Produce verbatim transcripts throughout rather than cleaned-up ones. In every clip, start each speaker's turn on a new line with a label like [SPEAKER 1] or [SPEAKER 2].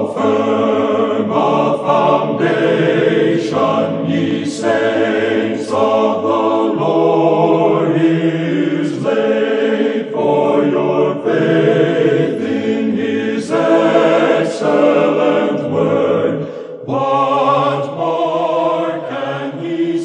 [SPEAKER 1] firm a foundation, ye saints of the Lord, is laid, for your faith in his excellent word. What more can he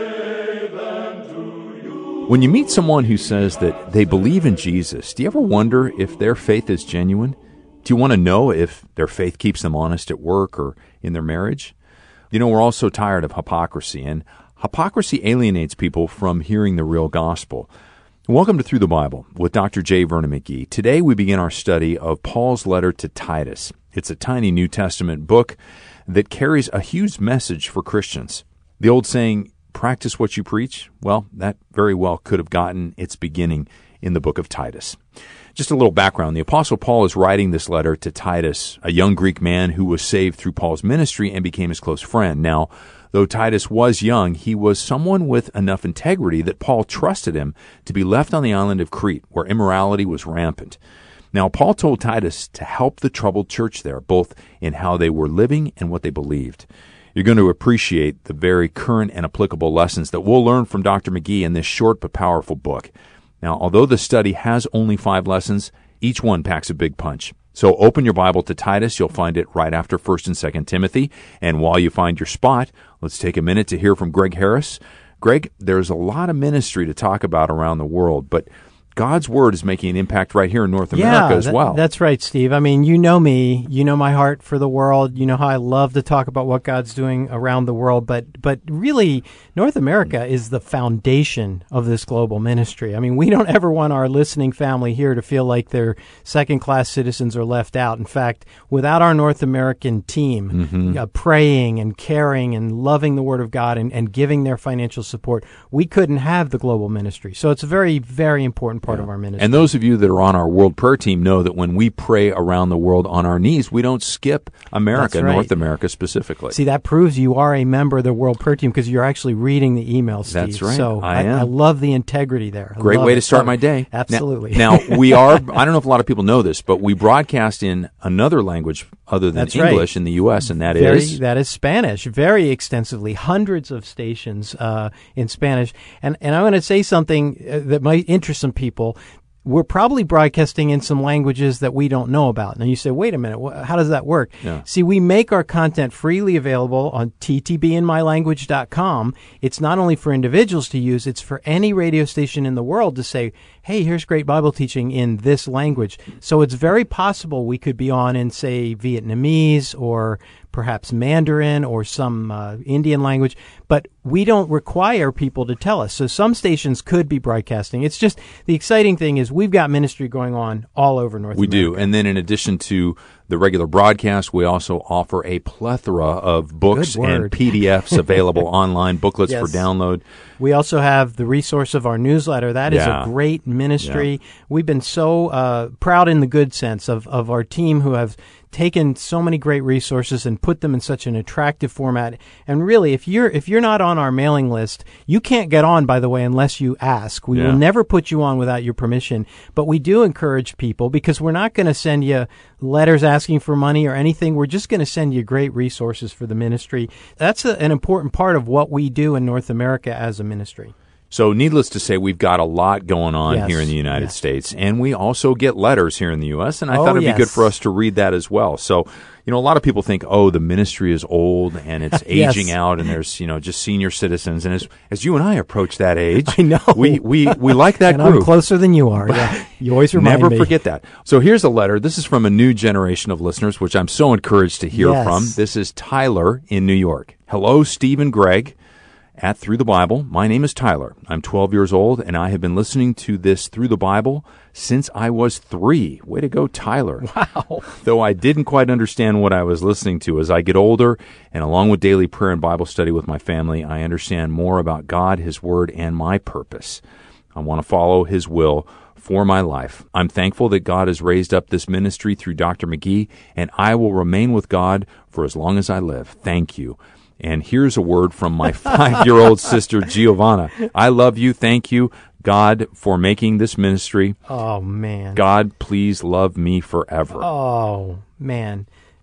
[SPEAKER 1] say than to you?
[SPEAKER 2] When you meet someone who says that they believe in Jesus, do you ever wonder if their faith is genuine? Do you want to know if their faith keeps them honest at work or in their marriage? You know, we're all so tired of hypocrisy, and hypocrisy alienates people from hearing the real gospel. Welcome to Through the Bible with Doctor J. Vernon McGee. Today we begin our study of Paul's letter to Titus. It's a tiny New Testament book that carries a huge message for Christians. The old saying, practice what you preach, well, that very well could have gotten its beginning in the book of Titus. Just a little background. The Apostle Paul is writing this letter to Titus, a young Greek man who was saved through Paul's ministry and became his close friend. Now, though Titus was young, he was someone with enough integrity that Paul trusted him to be left on the island of Crete, where immorality was rampant. Now, Paul told Titus to help the troubled church there, both in how they were living and what they believed. You're going to appreciate the very current and applicable lessons that we'll learn from Doctor McGee in this short but powerful book. Now, although the study has only five lessons, each one packs a big punch. So open your Bible to Titus. You'll find it right after First and Second Timothy. And while you find your spot, let's take a minute to hear from Greg Harris. Greg, there's a lot of ministry to talk about around the world, but God's Word is making an impact right here in North America
[SPEAKER 3] yeah,
[SPEAKER 2] as
[SPEAKER 3] that,
[SPEAKER 2] well.
[SPEAKER 3] That's right, Steve. I mean, you know me. You know my heart for the world. You know how I love to talk about what God's doing around the world. But but really, North America is the foundation of this global ministry. I mean, we don't ever want our listening family here to feel like they're second-class citizens or left out. In fact, without our North American team
[SPEAKER 2] Mm-hmm.
[SPEAKER 3] uh, praying and caring and loving the Word of God and, and giving their financial support, we couldn't have the global ministry. So it's a very, very important part of our ministry.
[SPEAKER 2] And those of you that are on our World Prayer Team know that when we pray around the world on our knees, we don't skip America,
[SPEAKER 3] That's right.
[SPEAKER 2] North America specifically.
[SPEAKER 3] See, that proves you are a member of the World Prayer Team because you're actually reading the emails, Steve.
[SPEAKER 2] That's right.
[SPEAKER 3] So
[SPEAKER 2] I am.
[SPEAKER 3] I love the integrity there. I
[SPEAKER 2] Great
[SPEAKER 3] love
[SPEAKER 2] way
[SPEAKER 3] it.
[SPEAKER 2] to start
[SPEAKER 3] Love
[SPEAKER 2] my
[SPEAKER 3] it.
[SPEAKER 2] day.
[SPEAKER 3] Absolutely.
[SPEAKER 2] Now, now, we are, I don't know if a lot of people know this, but we broadcast in another language other than
[SPEAKER 3] That's right.
[SPEAKER 2] English in the U S, and that
[SPEAKER 3] Very,
[SPEAKER 2] is?
[SPEAKER 3] that is Spanish, very extensively, hundreds of stations uh, in Spanish. And, and I'm going to say something uh, that might interest some people. We're probably broadcasting in some languages that we don't know about. Now you say, wait a minute, wh- how does that work?
[SPEAKER 2] Yeah.
[SPEAKER 3] See, we make our content freely available on t t b in my language dot com. It's not only for individuals to use, it's for any radio station in the world to say, hey, here's great Bible teaching in this language. So it's very possible we could be on in, say, Vietnamese or perhaps Mandarin or some uh, Indian language, but we don't require people to tell us. So some stations could be broadcasting. It's just the exciting thing is we've got ministry going on all over North
[SPEAKER 2] We
[SPEAKER 3] America.
[SPEAKER 2] do. And then in addition to the regular broadcast, we also offer a plethora of books
[SPEAKER 3] Good word.
[SPEAKER 2] and P D Fs available online, booklets
[SPEAKER 3] Yes.
[SPEAKER 2] for download.
[SPEAKER 3] We also have the resource of our newsletter. That is
[SPEAKER 2] Yeah.
[SPEAKER 3] a great ministry. We've been so uh, proud in the good sense of, of our team who have taken so many great resources and put them in such an attractive format. And really, if you're if you're not on our mailing list, you can't get on, by the way, unless you ask. We
[SPEAKER 2] Yeah.
[SPEAKER 3] will never put you on without your permission. But we do encourage people because we're not going to send you letters asking for money or anything. We're just going to send you great resources for the ministry. That's a, an important part of what we do in North America as a ministry.
[SPEAKER 2] So needless to say, we've got a lot going on
[SPEAKER 3] Yes,
[SPEAKER 2] here in the United
[SPEAKER 3] yes.
[SPEAKER 2] States, and we also get letters here in the U S, and I
[SPEAKER 3] Oh,
[SPEAKER 2] thought it'd be good
[SPEAKER 3] yes.
[SPEAKER 2] for us to read that as well. So, you know, a lot of people think, oh, the ministry is old and it's
[SPEAKER 3] Yes.
[SPEAKER 2] aging out, and there's, you know, just senior citizens. And as, as you and I approach that age,
[SPEAKER 3] I know.
[SPEAKER 2] we, we, we like that
[SPEAKER 3] and
[SPEAKER 2] group.
[SPEAKER 3] I'm closer than you are. Yeah. You always remind
[SPEAKER 2] Never
[SPEAKER 3] me.
[SPEAKER 2] forget that. So here's a letter. This is from a new generation of listeners, which I'm so encouraged to hear
[SPEAKER 3] Yes.
[SPEAKER 2] from. This is Tyler in New York. Hello, Steve and Greg. At Through the Bible, my name is Tyler. I'm twelve years old, and I have been listening to this Through the Bible since I was three. Way to go, Tyler.
[SPEAKER 3] Wow.
[SPEAKER 2] Though I didn't quite understand what I was listening to. As I get older, and along with daily prayer and Bible study with my family, I understand more about God, His Word, and my purpose. I want to follow His will for my life. I'm thankful that God has raised up this ministry through Doctor McGee, and I will remain with God for as long as I live. Thank you. And here's a word from my five-year-old sister, Giovanna. I love you. Thank you, God, for making this ministry.
[SPEAKER 3] Oh, man.
[SPEAKER 2] God, please love me forever.
[SPEAKER 3] Oh, man.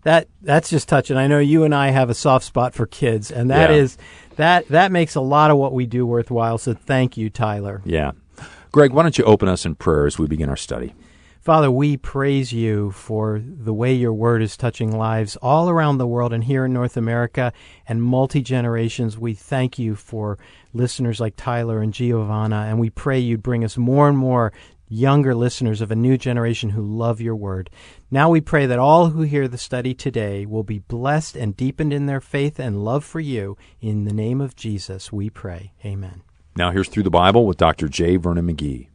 [SPEAKER 3] That that's just touching. I know you and I have a soft spot for kids, and that
[SPEAKER 2] Yeah.
[SPEAKER 3] is that that makes a lot of what we do worthwhile. So thank you, Tyler.
[SPEAKER 2] Yeah. Greg, why don't you open us in prayer as we begin our study?
[SPEAKER 3] Father, we praise you for the way your word is touching lives all around the world and here in North America and multi-generations. We thank you for listeners like Tyler and Giovanna, and we pray you'd bring us more and more younger listeners of a new generation who love your word. Now we pray that all who hear the study today will be blessed and deepened in their faith and love for you. In the name of Jesus, we pray. Amen.
[SPEAKER 2] Now here's Through the Bible with Doctor J. Vernon McGee.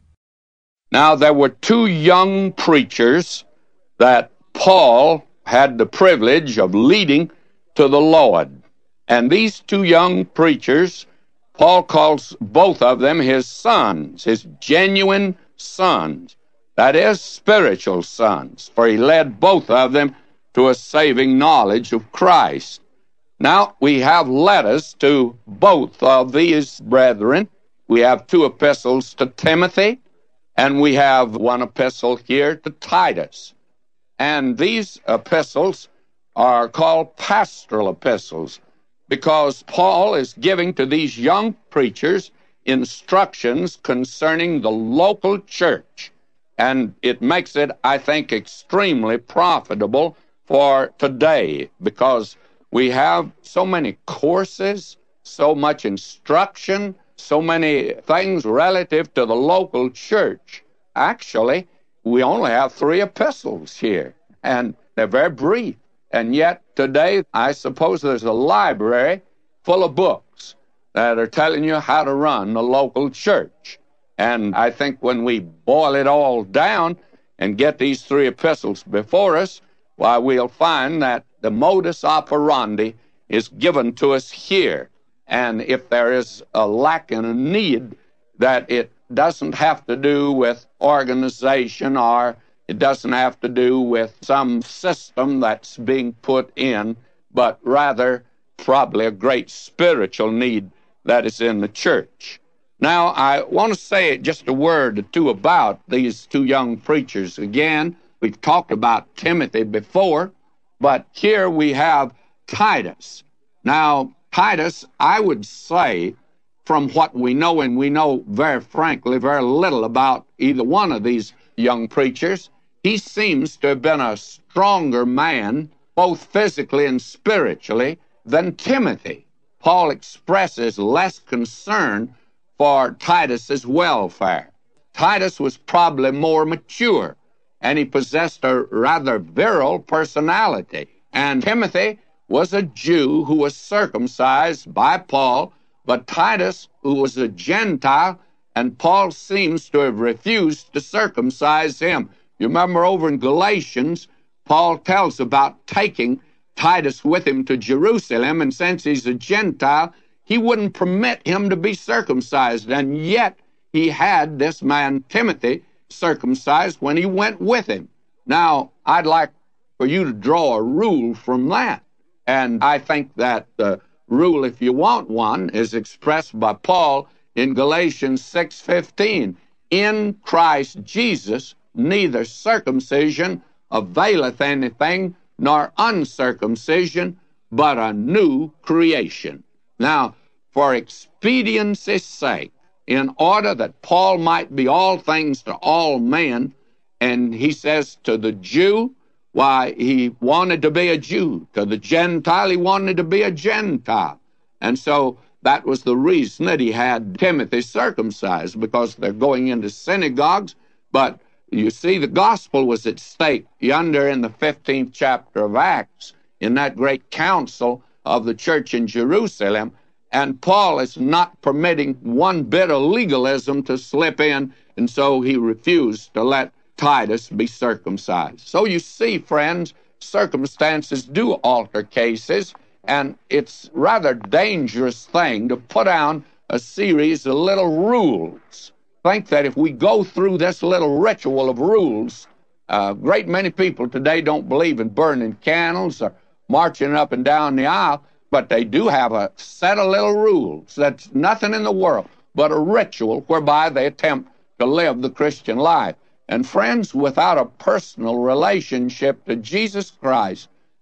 [SPEAKER 4] Now, there were two young preachers that Paul had the privilege of leading to the Lord. And these two young preachers, Paul calls both of them his sons, his genuine sons. That is, spiritual sons, for he led both of them to a saving knowledge of Christ. Now, we have letters to both of these brethren. We have two epistles to Timothy, and we have one epistle here to Titus. And these epistles are called pastoral epistles because Paul is giving to these young preachers instructions concerning the local church. And it makes it, I think, extremely profitable for today because we have so many courses, so much instruction, so many things relative to the local church. Actually, we only have three epistles here, and they're very brief. And yet, today, I suppose there's a library full of books that are telling you how to run the local church. And I think when we boil it all down and get these three epistles before us, why, we'll find that the modus operandi is given to us here. And if there is a lack and a need, that it doesn't have to do with organization or it doesn't have to do with some system that's being put in, but rather probably a great spiritual need that is in the church. Now, I want to say just a word or two about these two young preachers. Again, we've talked about Timothy before, but here we have Titus. Now, Titus, I would say, from what we know, and we know very frankly very little about either one of these young preachers, he seems to have been a stronger man, both physically and spiritually, than Timothy. Paul expresses less concern for Titus's welfare. Titus was probably more mature, and he possessed a rather virile personality. And Timothy was a Jew who was circumcised by Paul, but Titus, who was a Gentile, and Paul seems to have refused to circumcise him. You remember over in Galatians, Paul tells about taking Titus with him to Jerusalem, and since he's a Gentile, he wouldn't permit him to be circumcised, and yet he had this man Timothy circumcised when he went with him. Now, I'd like for you to draw a rule from that. And I think that the rule, if you want one, is expressed by Paul in Galatians six fifteen. In Christ Jesus, neither circumcision availeth anything, nor uncircumcision, but a new creation. Now, for expediency's sake, in order that Paul might be all things to all men, and he says to the Jew, why, he wanted to be a Jew. To the Gentile, he wanted to be a Gentile. And so that was the reason that he had Timothy circumcised, because they're going into synagogues. But you see, the gospel was at stake yonder in the fifteenth chapter of Acts, in that great council of the church in Jerusalem. And Paul is not permitting one bit of legalism to slip in, and so he refused to let Titus be circumcised. So you see, friends, circumstances do alter cases, and it's a rather dangerous thing to put down a series of little rules. Think that if we go through this little ritual of rules, a great many people today don't believe in burning candles or marching up and down the aisle, but they do have a set of little rules. That's nothing in the world but a ritual whereby they attempt to live the Christian life. And friends, without a personal relationship to Jesus Christ,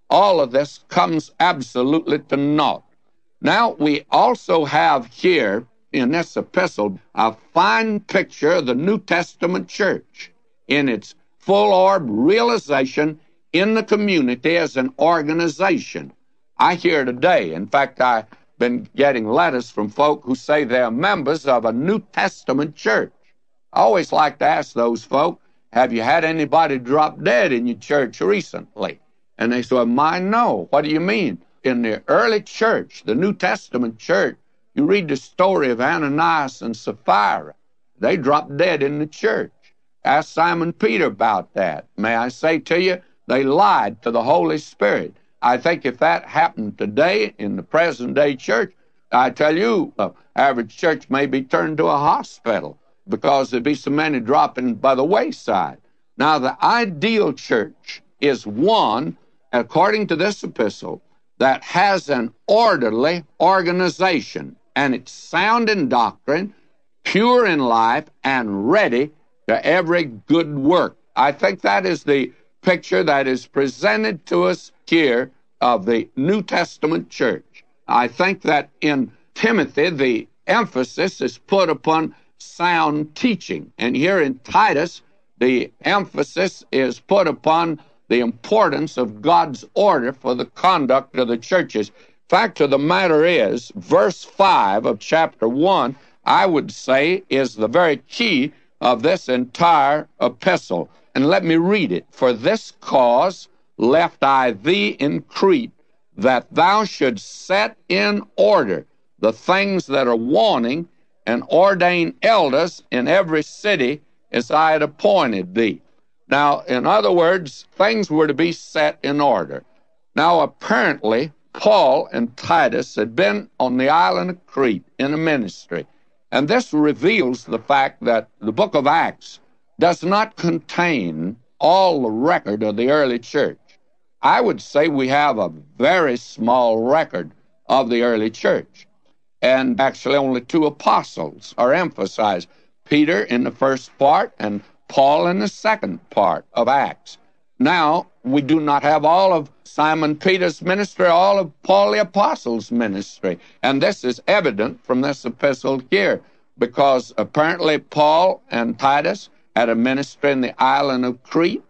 [SPEAKER 4] all of this comes absolutely to naught. Now, we also have here in this epistle a fine picture of the New Testament church in its full-orb realization in the community as an organization. I hear today, in fact, I've been getting letters from folk who say they're members of a New Testament church. I always like to ask those folk, have you had anybody drop dead in your church recently? And they say, well, mine, no. What do you mean? In the early church, the New Testament church, you read the story of Ananias and Sapphira. They dropped dead in the church. Ask Simon Peter about that. May I say to you, they lied to the Holy Spirit. I think if that happened today in the present-day church, I tell you, the average church may be turned to a hospital because there'd be so many dropping by the wayside. Now, the ideal church is one, according to this epistle, that has an orderly organization, and it's sound in doctrine, pure in life, and ready to every good work. I think that is the picture that is presented to us here of the New Testament church. I think that in Timothy, the emphasis is put upon sound teaching. And here in Titus, the emphasis is put upon the importance of God's order for the conduct of the churches. Fact of the matter is, verse five of chapter one, I would say, is the very key of this entire epistle. And let me read it. For this cause left I thee in Crete, that thou shouldst set in order the things that are wanting, and ordain elders in every city as I had appointed thee. Now, in other words, things were to be set in order. Now, apparently, Paul and Titus had been on the island of Crete in a ministry. And this reveals the fact that the book of Acts does not contain all the record of the early church. I would say we have a very small record of the early church. And actually only two apostles are emphasized, Peter in the first part and Paul in the second part of Acts. Now, we do not have all of Simon Peter's ministry, all of Paul the Apostle's ministry. And this is evident from this epistle here, because apparently Paul and Titus had a ministry in the island of Crete,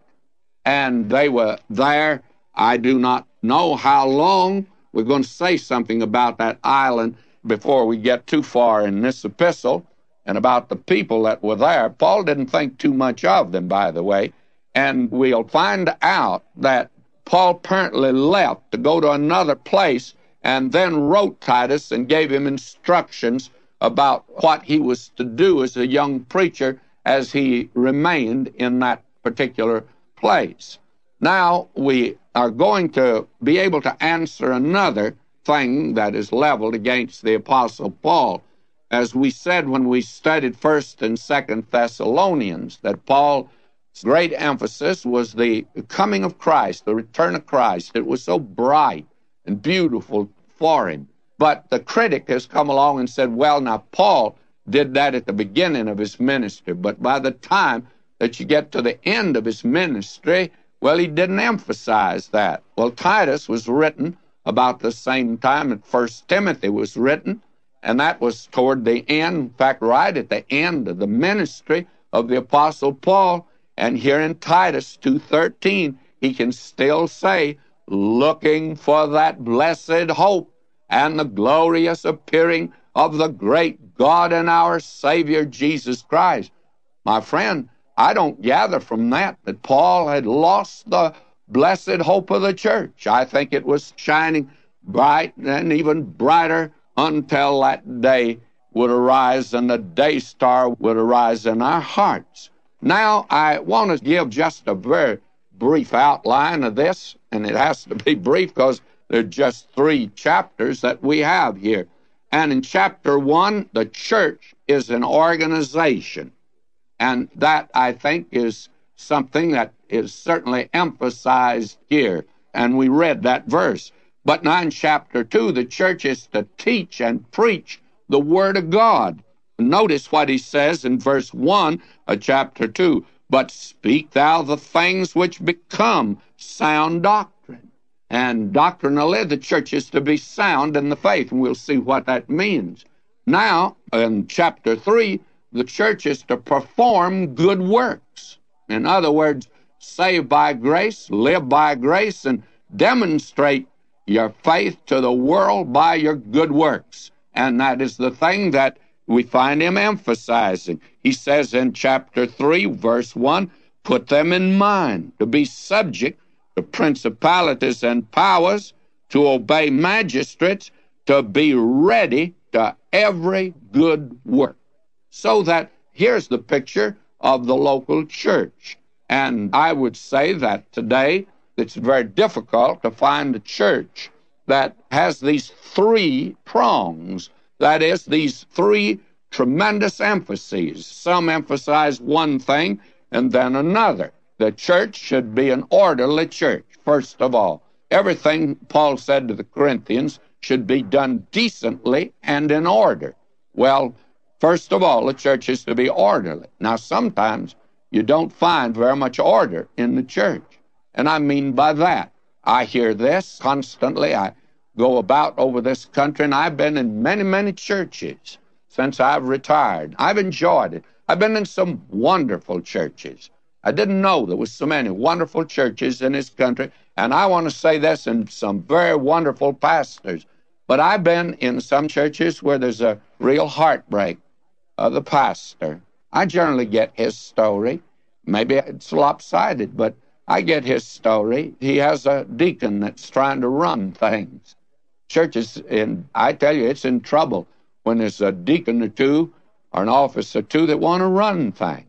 [SPEAKER 4] and they were there, I do not know how long. We're going to say something about that island before we get too far in this epistle, and about the people that were there. Paul didn't think too much of them, by the way, and we'll find out that Paul apparently left to go to another place and then wrote Titus and gave him instructions about what he was to do as a young preacher as he remained in that particular place. Now, we are going to be able to answer another thing that is leveled against the Apostle Paul. As we said when we studied First and Second Thessalonians, that Paul's great emphasis was the coming of Christ, the return of Christ. It was so bright and beautiful for him. But the critic has come along and said, well, now, Paul did that at the beginning of his ministry, but by the time that you get to the end of his ministry, well, he didn't emphasize that. Well, Titus was written about the same time that First Timothy was written, and that was toward the end, in fact, right at the end of the ministry of the Apostle Paul. And here in Titus two thirteen, he can still say, looking for that blessed hope and the glorious appearing of the great God and our Savior Jesus Christ. My friend, I don't gather from that that Paul had lost the blessed hope of the church. I think it was shining bright and even brighter until that day would arise and the day star would arise in our hearts. Now, I want to give just a very brief outline of this, and it has to be brief because there are just three chapters that we have here. And in chapter one, the church is an organization. And that, I think, is something that is certainly emphasized here. And we read that verse. But now in chapter two, the church is to teach and preach the Word of God. Notice what he says in verse one of chapter two. But speak thou the things which become sound doctrine. And doctrinally, the church is to be sound in the faith, and we'll see what that means. Now, in chapter three, the church is to perform good works. In other words, save by grace, live by grace, and demonstrate your faith to the world by your good works. And that is the thing that we find him emphasizing. He says in chapter three, verse one, put them in mind to be subject to principalities and powers, to obey magistrates, to be ready to every good work. So that here's the picture of the local church. And I would say that today it's very difficult to find a church that has these three prongs. That is, these three tremendous emphases. Some emphasize one thing and then another. The church should be an orderly church, first of all. Everything Paul said to the Corinthians should be done decently and in order. Well, first of all, the church is to be orderly. Now, sometimes you don't find very much order in the church. And I mean by that, I hear this constantly. I go about over this country, and I've been in many, many churches since I've retired. I've enjoyed it. I've been in some wonderful churches. I didn't know there was so many wonderful churches in this country, and I want to say this, and some very wonderful pastors. But I've been in some churches where there's a real heartbreak of the pastor. I generally get his story. Maybe it's lopsided, but I get his story. He has a deacon that's trying to run things. Churches, in, I tell you, it's in trouble when there's a deacon or two or an office or two that want to run things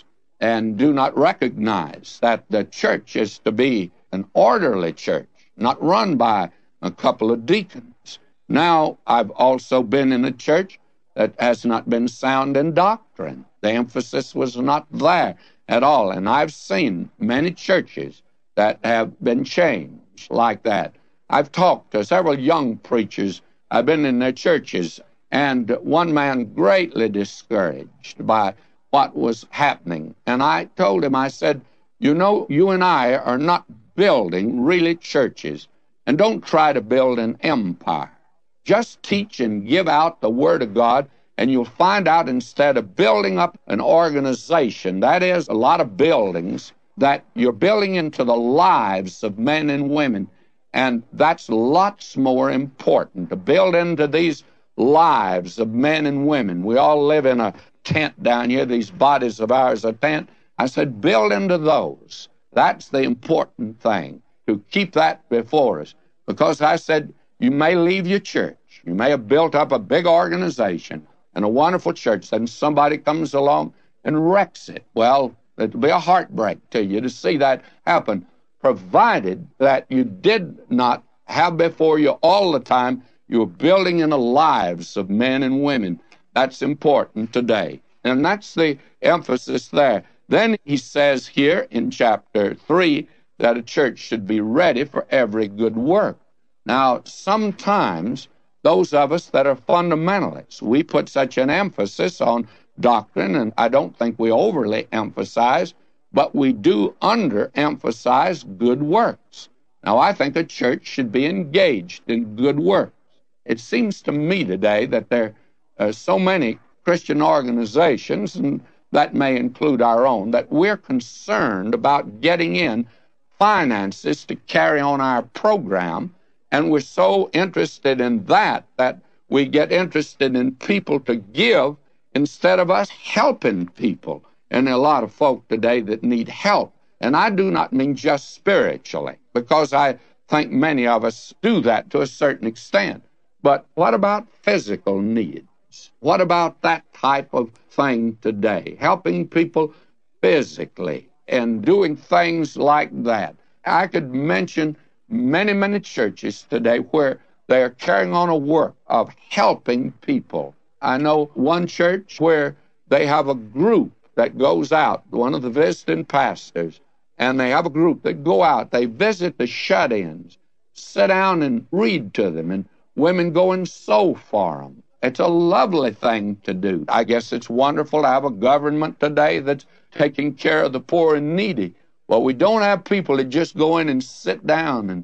[SPEAKER 4] and do not recognize that the church is to be an orderly church, not run by a couple of deacons. Now, I've also been in a church that has not been sound in doctrine. The emphasis was not there at all. And I've seen many churches that have been changed like that. I've talked to several young preachers. I've been in their churches, and one man greatly discouraged by what was happening. And I told him, I said, you know, you and I are not building really churches, and don't try to build an empire. Just teach and give out the Word of God, and you'll find out instead of building up an organization, that is, a lot of buildings, that you're building into the lives of men and women. And that's lots more important, to build into these lives of men and women. We all live in a tent down here. These bodies of ours are tent. I said, build into those. That's the important thing, to keep that before us. Because I said, you may leave your church. You may have built up a big organization and a wonderful church, then somebody comes along and wrecks it. Well, it'll be a heartbreak to you to see that happen, provided that you did not have before you all the time you were building in the lives of men and women. That's important today. And that's the emphasis there. Then he says here in chapter three that a church should be ready for every good work. Now, sometimes those of us that are fundamentalists, we put such an emphasis on doctrine, and I don't think we overly emphasize, but we do underemphasize good works. Now, I think a church should be engaged in good works. It seems to me today that there are so many Christian organizations, and that may include our own, that we're concerned about getting in finances to carry on our program, and we're so interested in that that we get interested in people to give instead of us helping people. And there are a lot of folk today that need help. And I do not mean just spiritually, because I think many of us do that to a certain extent. But what about physical needs? What about that type of thing today? Helping people physically and doing things like that. I could mention many, many churches today where they are carrying on a work of helping people. I know one church where they have a group that goes out, one of the visiting pastors, and they have a group that go out. They visit the shut-ins, sit down and read to them, and women go and sew for them. It's a lovely thing to do. I guess it's wonderful to have a government today that's taking care of the poor and needy. Well, we don't have people that just go in and sit down and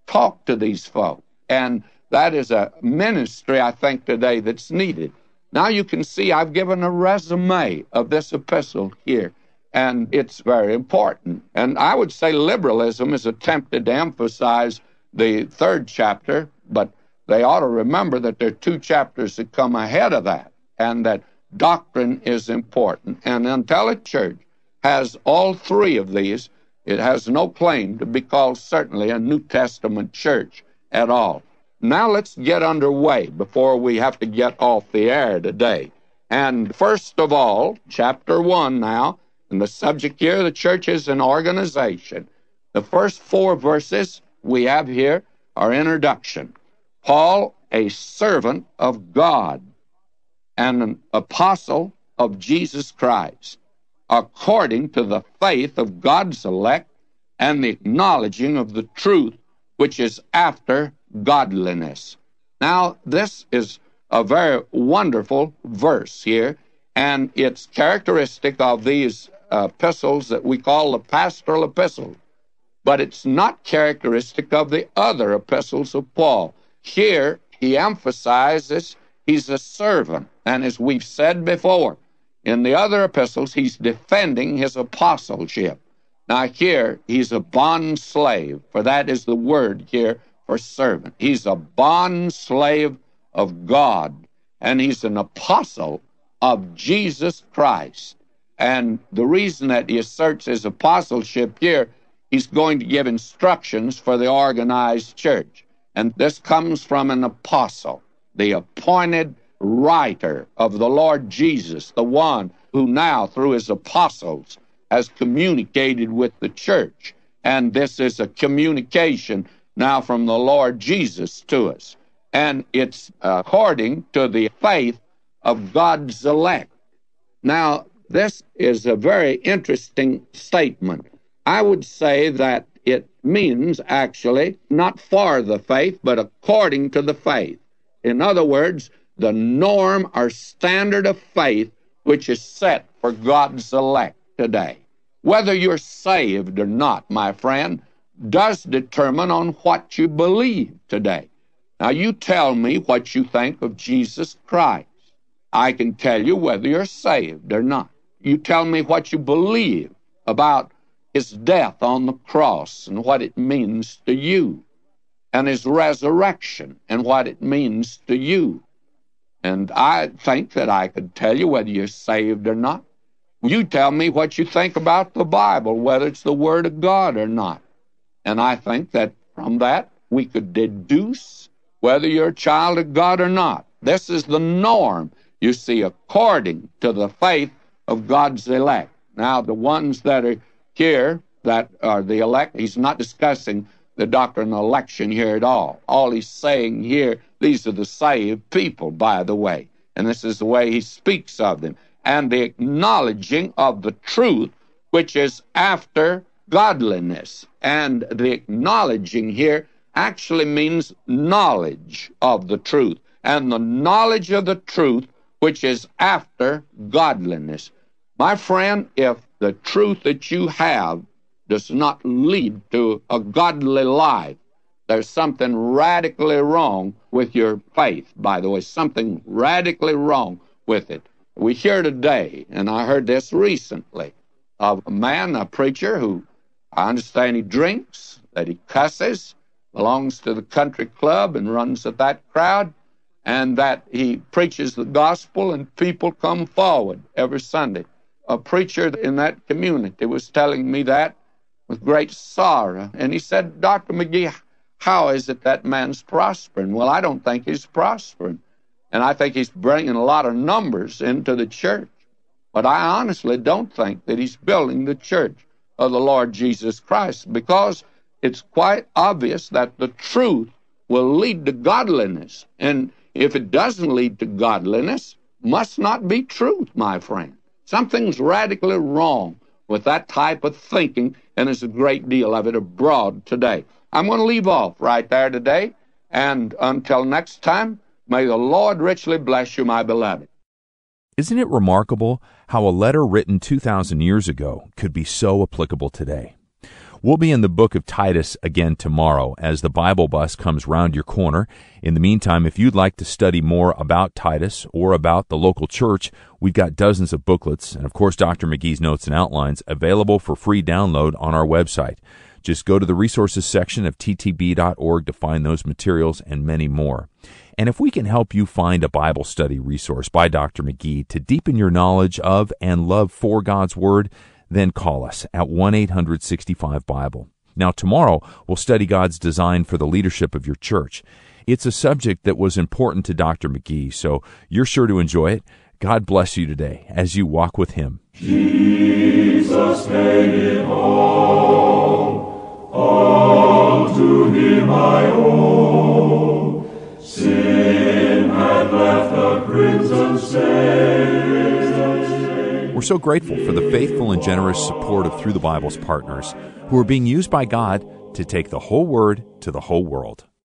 [SPEAKER 4] talk to these folk. And that is a ministry, I think, today that's needed. Now you can see I've given a resume of this epistle here, and it's very important. And I would say liberalism is attempted to emphasize the third chapter, but they ought to remember that there are two chapters that come ahead of that, and that doctrine is important. And until a church has all three of these, it has no claim to be called certainly a New Testament church at all. Now let's get underway before we have to get off the air today. And first of all, chapter one now, and the subject here, the church is an organization. The first four verses we have here are introduction. Paul, a servant of God and an apostle of Jesus Christ, according to the faith of God's elect and the acknowledging of the truth which is after godliness. Now, this is a very wonderful verse here, and it's characteristic of these epistles that we call the pastoral epistles, but it's not characteristic of the other epistles of Paul. Here, he emphasizes he's a servant, and as we've said before, in the other epistles, he's defending his apostleship. Now here, he's a bond slave, for that is the word here for servant. He's a bond slave of God, and he's an apostle of Jesus Christ. And the reason that he asserts his apostleship here, he's going to give instructions for the organized church. And this comes from an apostle, the appointed writer of the Lord Jesus, the one who now, through his apostles, has communicated with the church. And this is a communication now from the Lord Jesus to us. And it's according to the faith of God's elect. Now, this is a very interesting statement. I would say that it means actually not for the faith, but according to the faith. In other words, the norm or standard of faith which is set for God's elect today. Whether you're saved or not, my friend, does determine on what you believe today. Now, you tell me what you think of Jesus Christ. I can tell you whether you're saved or not. You tell me what you believe about his death on the cross and what it means to you, and his resurrection and what it means to you. And I think that I could tell you whether you're saved or not. You tell me what you think about the Bible, whether it's the Word of God or not. And I think that from that we could deduce whether you're a child of God or not. This is the norm, you see, according to the faith of God's elect. Now, the ones that are here, that are the elect, he's not discussing the doctrine of election here at all. All he's saying here, these are the saved people, by the way. And this is the way he speaks of them. And the acknowledging of the truth, which is after godliness. And the acknowledging here actually means knowledge of the truth. And the knowledge of the truth, which is after godliness. My friend, if the truth that you have does not lead to a godly life, there's something radically wrong with your faith, by the way, something radically wrong with it. We hear today, and I heard this recently, of a man, a preacher, who I understand he drinks, that he cusses, belongs to the country club and runs at that crowd, and that he preaches the gospel and people come forward every Sunday. A preacher in that community was telling me that with great sorrow. And he said, Doctor McGee, how is it that man's prospering? Well, I don't think he's prospering. And I think he's bringing a lot of numbers into the church. But I honestly don't think that he's building the church of the Lord Jesus Christ, because it's quite obvious that the truth will lead to godliness. And if it doesn't lead to godliness, must not be truth, my friend. Something's radically wrong with that type of thinking, and there's a great deal of it abroad today. I'm going to leave off right there today, and until next time, may the Lord richly bless you, my beloved.
[SPEAKER 2] Isn't it remarkable how a letter written two thousand years ago could be so applicable today? We'll be in the book of Titus again tomorrow as the Bible bus comes round your corner. In the meantime, if you'd like to study more about Titus or about the local church, we've got dozens of booklets and, of course, Doctor McGee's notes and outlines available for free download on our website. Just go to the resources section of t t b dot org to find those materials and many more. And if we can help you find a Bible study resource by Doctor McGee to deepen your knowledge of and love for God's Word, then call us at one eight hundred sixty-five Bible. Now, tomorrow, we'll study God's design for the leadership of your church. It's a subject that was important to Doctor McGee, so you're sure to enjoy it. God bless you today as you walk with Him.
[SPEAKER 1] Jesus paid it all, all to Him I owe. Sin had left a crimson stain.
[SPEAKER 2] We're so grateful for the faithful and generous support of Through the Bible's partners who are being used by God to take the whole Word to the whole world.